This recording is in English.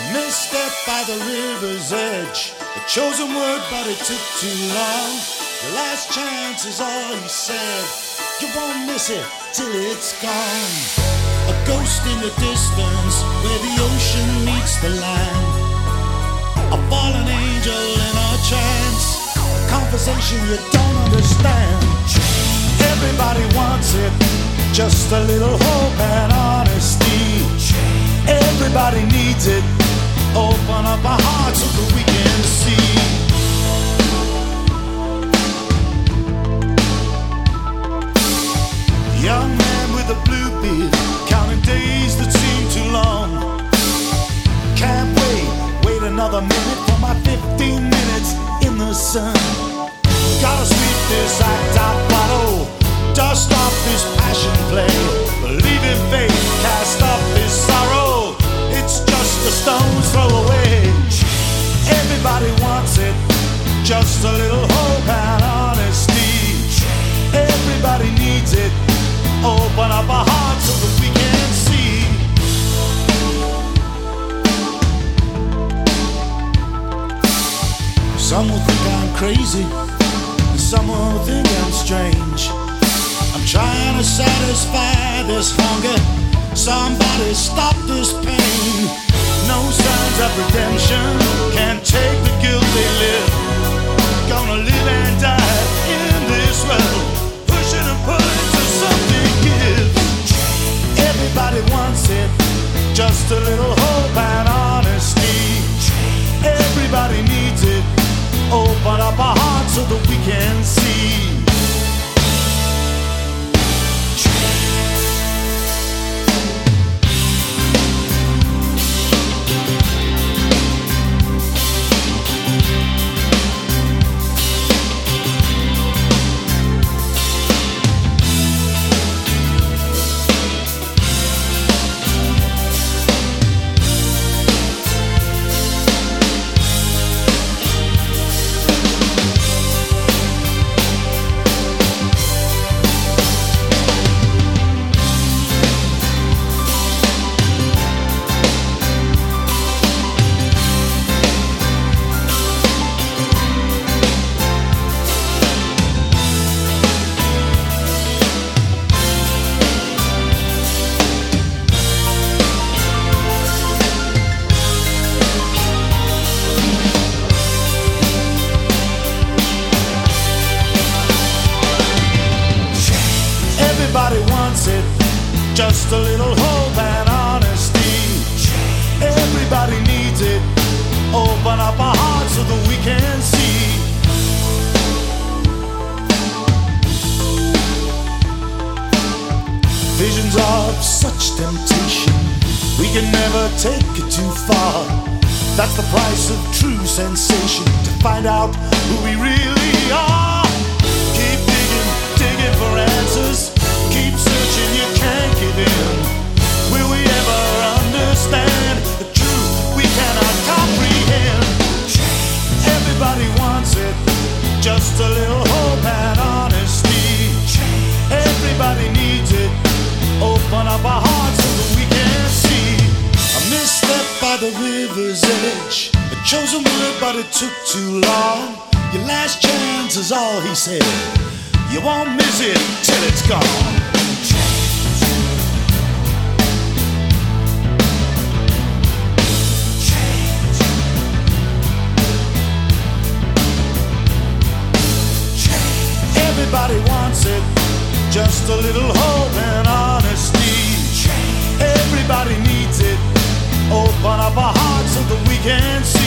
Misstep by the river's edge, a chosen word, but it took too long. The last chance is all he said. You won't miss it till it's gone. A ghost in the distance, where the ocean meets the land. A fallen angel in a trance, a conversation you don't understand. Everybody wants it, just a little hope and honesty. Everybody needs it. Open up our hearts so that we can see. Young man with a blue beard, counting days that seem too long. Can't wait another minute for my 15 minutes in the sun. Gotta sweep this act out, bottle, dust off this passion play. Believe in faith, cast off this sorrow. It's just a stone's throw away. Everybody wants it, just a little hope and honesty. Everybody needs it. Open up our hearts so that we can see. Some will think I'm crazy, and some will think I'm strange. I'm trying to satisfy this hunger. Somebody stop this pain. No signs of redemption, can't take the guilt they live. Gonna live and die in this world, pushing and pulling to something give. Everybody wants it, just a little hope and honesty. Everybody needs it. Open up our hearts so that we can see. Everybody wants it, just a little hope and honesty. Everybody needs it. Open up our hearts so that we can see. Visions of such temptation, we can never take it too far. That's the price of true sensation, to find out who we really are. Keep digging for answers. Keep searching, you can't give in. Will we ever understand the truth we cannot comprehend? Everybody wants it, just a little hope and honesty. Everybody needs it. Open up our hearts so that we can see. A misstep by the river's edge, a chosen word but it took too long. Your last chance is all he said. You won't miss it till it's gone. Everybody wants it, just a little hope and honesty. Everybody needs it. Open up our hearts so that we can see.